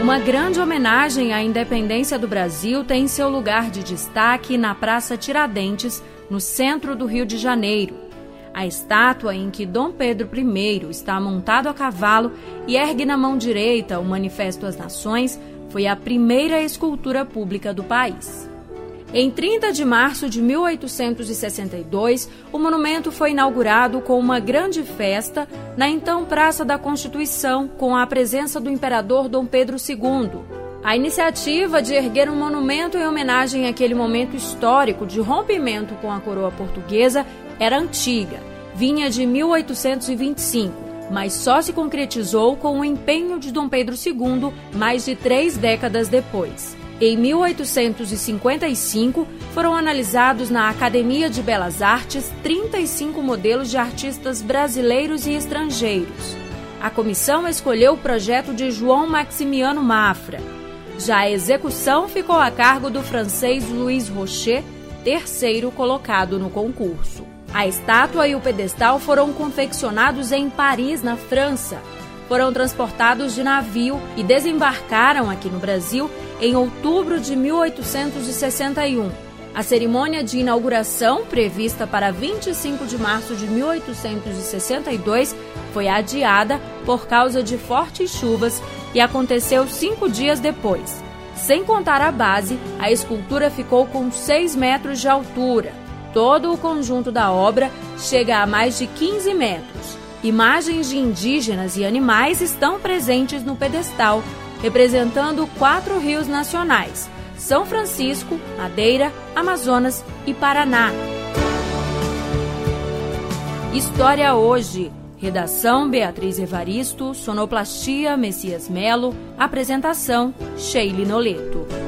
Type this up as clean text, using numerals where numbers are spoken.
Uma grande homenagem à independência do Brasil tem seu lugar de destaque na Praça Tiradentes, no centro do Rio de Janeiro. A estátua em que Dom Pedro I está montado a cavalo e ergue na mão direita o Manifesto às Nações foi a primeira escultura pública do país. Em 30 de março de 1862, o monumento foi inaugurado com uma grande festa na então Praça da Constituição, com a presença do imperador Dom Pedro II. A iniciativa de erguer um monumento em homenagem àquele momento histórico de rompimento com a coroa portuguesa era antiga, vinha de 1825, mas só se concretizou com o empenho de Dom Pedro II mais de 3 décadas depois. Em 1855, foram analisados na Academia de Belas Artes 35 modelos de artistas brasileiros e estrangeiros. A comissão escolheu o projeto de João Maximiano Mafra. Já a execução ficou a cargo do francês Louis Rocher, terceiro colocado no concurso. A estátua e o pedestal foram confeccionados em Paris, na França. Foram transportados de navio e desembarcaram aqui no Brasil em outubro de 1861. A cerimônia de inauguração, prevista para 25 de março de 1862, foi adiada por causa de fortes chuvas e aconteceu 5 dias depois. Sem contar a base, a escultura ficou com 6 metros de altura. Todo o conjunto da obra chega a mais de 15 metros. Imagens de indígenas e animais estão presentes no pedestal, representando 4 rios nacionais: São Francisco, Madeira, Amazonas e Paraná. História Hoje. Redação: Beatriz Evaristo. Sonoplastia: Messias Melo. Apresentação: Sheile Noleto.